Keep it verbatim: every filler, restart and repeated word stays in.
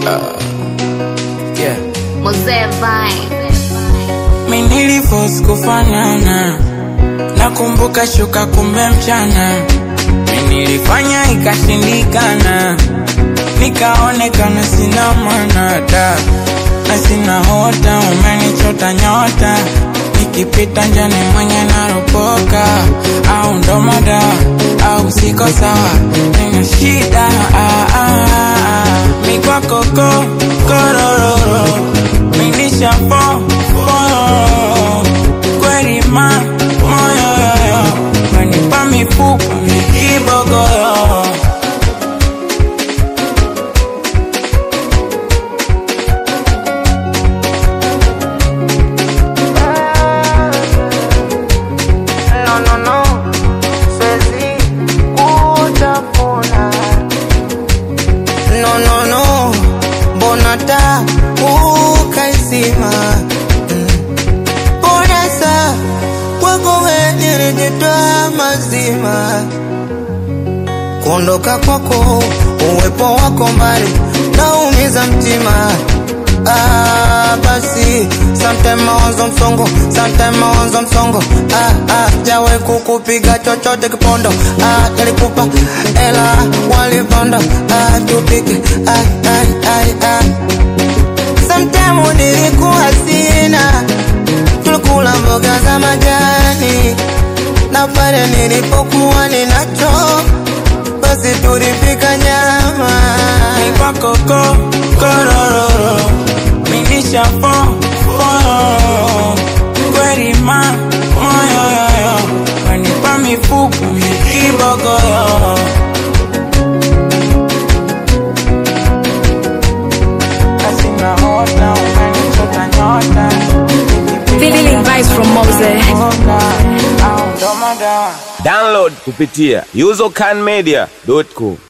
Uh, yeah. Mzee Vine. Mimi niliforce kufanana, nakumbuka shuka kumbe mchana. Mimi nilifanya ikashindikana, nikaonekana sina maana da, na sina hota, umenichota nyota. Nikipita njani mwenye naropoka, au ndo mada, au siko sawa, nina shida ah, ah, ah. Mi kwa koko, kororo, mi nisha po, po kweli ma, moyo yoyo, wanipa mifupa, mikibogoyo. No no no, bonata ukaisima bonasa wako wewe nijitoa mazima. Kuondoka kwako, uwepo wako mbali naumiza mtima. Ah basi, sometimes mawazo msongo, sometimes mawazo msongo. Ah ah, jawe kukupiga chochote kipondo. Ah nilikupa ela walipanda. Ah tupike, ai ai ai ai. Sometimes nilikuwa sina, tulikula mboga za majani, na pale nilipokuwa ninacho, basi tulipika nyama. Mi kwa koko, kororo, minisha po, po kweli ma, moyo yoyo, wanipa mifupa, mikibogoyo. Kasina hota, umenichota nyota. Feeling vibes from Mose. Au ndo mada. Download kupitia usercan media dot com.